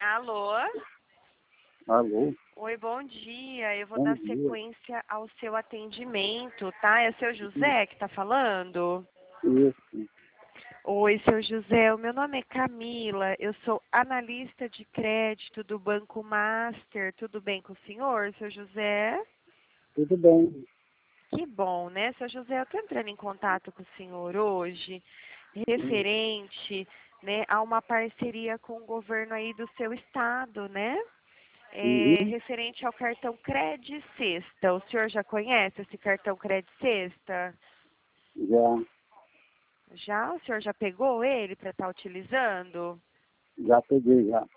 Alô? Alô? Oi, bom dia. Eu vou Bom dar dia. sequência ao seu atendimento, tá? É o seu José que tá falando? Isso. Oi, seu José. O meu nome é Camila. Eu sou analista de crédito do Banco Master. Tudo bem com o senhor, seu José? Tudo bem. Que bom, né? Seu José, eu estou entrando em contato com o senhor hoje, referente, né, a uma parceria com o governo aí do seu estado, né? Uhum. Referente ao cartão Cred Sexta. O senhor já conhece esse cartão Cred Sexta? Já, Já? O senhor já pegou ele para estar utilizando? já peguei já.